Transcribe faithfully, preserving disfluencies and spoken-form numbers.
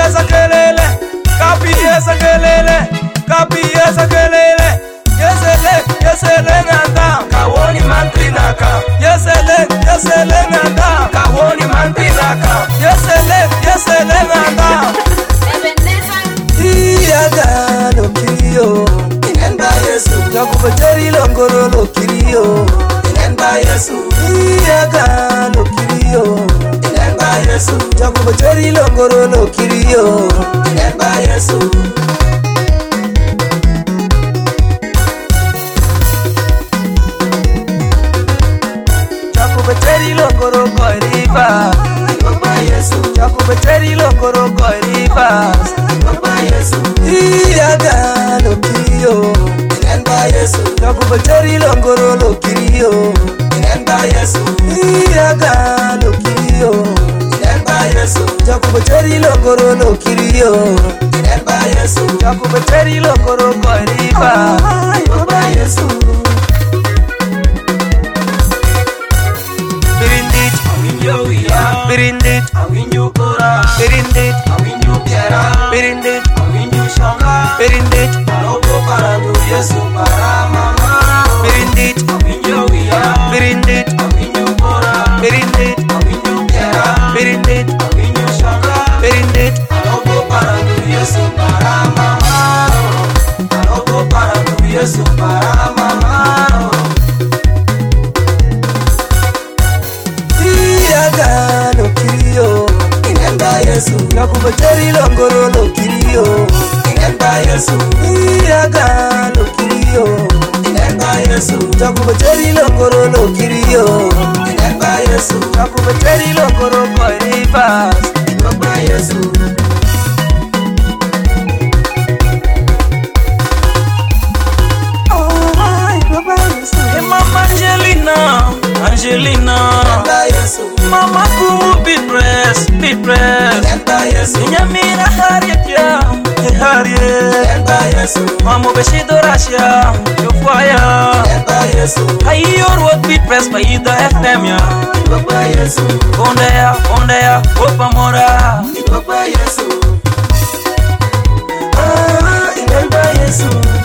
esa kelele, kapi esa kelele, kapi esa kelele. Yesele, yesele nganda, kawoni mantinaka. Yesele, yesele nganda, kawoni mantinaka. Yesele, yesele nganda. Iyaga lo kirio, inenda Yesu. Yakubeteri longoro lo kirio, inenda Yesu. Iyaga lo kirio, inenda Yesu. Yakubeteri longoro lo kirio, inenda Yesu. Yakubeteri longoro koiriba, Baba Yesu. Yakubeteri longoro koiriba, Baba Yesu. Iyaga lo kirio, inenda Yesu. Yakubeteri longoro lo kirio, inenda Yesu. Iyaga lo kirio, inenda Yesu. Yakubeteri longoro lo kirio, inenda Yesu. Yakubeteri longoro koiriba, Baba Yesu. Birindit, awinyu kora. Birindit, awinyu piera. Birindit, awinyu shonga. Birindit, alobo parandu Yesu para mama. Birindit, awinyu wia. Birindit, awinyu kora. Birindit, awinyu piera. Birindit, awinyu shonga. Birindit, alobo parandu Yesu para mama. Alobo parandu Yesu para mama. Iyaga lo kirio, inenda Yesu. Yakubeteri longoro lo kirio, inenda Yesu. Iyaga lo kirio, inenda Yesu. Yakubeteri longoro lo kirio, inenda Yesu. Yakubeteri longoro koiriba, Baba Yesu. Oh my Baba Yesu. Hey Mama Angelina, Angelina. Mama kumu bitres, bitres. Nyamira Harriet ya, Harriet. Mama beshido Russia, Jofaya. Hayor what bitres pa ida F M ya. Onde ya, onde ya, opa mora. Ah, inenda Yesu.